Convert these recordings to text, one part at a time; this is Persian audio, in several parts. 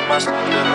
مست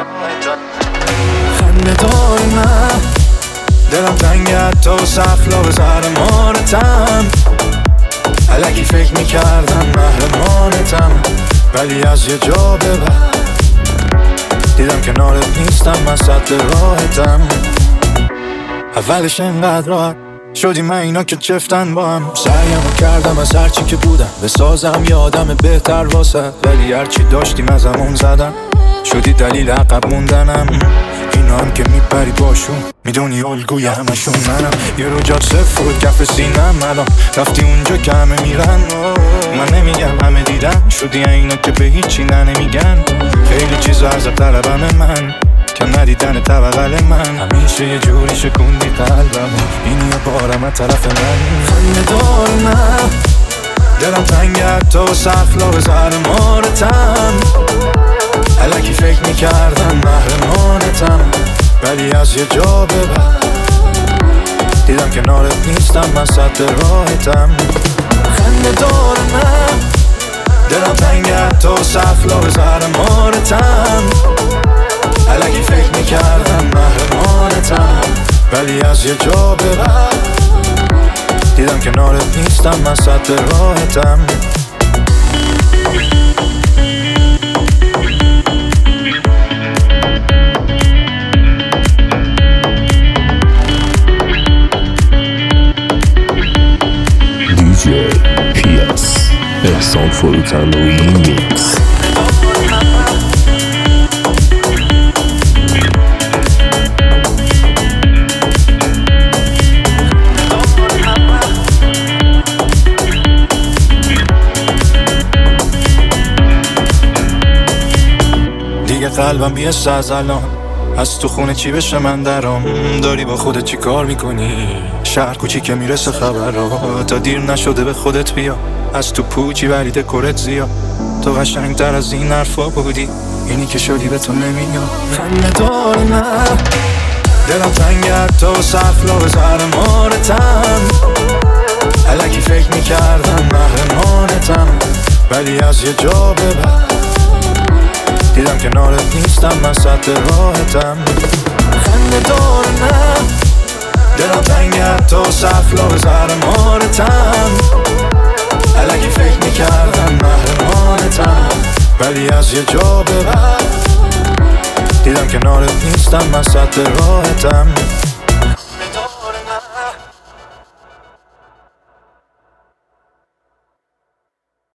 خنده دار نه دلم تنگت تو سخلا به زهر مارتم الکی فکر میکردم محرمانتم ولی از یه جا به بعد دیدم کنارت نیستم من سد راحتم اولش انقدر راحت شدیم من اینا که چفتن با هم سعیمو کردم از هرچی که بودم بسازم یه آدم بهتر واسه ولی هرچی داشتیم از همون زدم شدی دلیل عقب موندنم اینا هم که میپری باشون میدونی الگوی همشون منم یه رو جات صفر بود کف سینم الان رفتی اونجا که همه میرن من نمیگم همه دیدن شدی اینا که به هیچی نمیگن خیلی چیزا از طلبم من که ندیدن طبقل من همیشه یه جوری شکوندی قلبم این یه بارم از طرف من خنده دار نه دلم تنگت تو سخلا به زهر مارتم الکی فکر میکردم محرمانتم ولی از یه جا به بعد دیدم کنارت نیستم من سد راحتم خنده دار نه دلم تنگت تو سخلا به زهر مارتم الکی فکر میکردم محرمانتم ولی از یه جا به بعد دیدم کنارت نیستم من سد راحتم دیجی PS احسان فروتنوی میکس دیگه قلبم بیست از الان از تو خونه چی بشه من درام داری با خودت چی کار میکنی شهر کوچی که میرسه خبرها تا دیر نشده به خودت بیا از تو پوچی ولی دکورت زیاد تو قشنگتر از این حرفا بودی اینی که شدی به تو نمیاد خنده دار نه دلم تنگت تو سخلا به زهر مارتم الکی فکر میکردم محرمانتم ولی از یه جا به بعد دیدم کنارت نیستم من سد راحتم خنده دار نه دلم تنگت تو سخلا به زهر مارتم الکی فکر میکردم محرمانتم ولی از یه جا به بعد دیدم کنارت نیستم من سد راحتم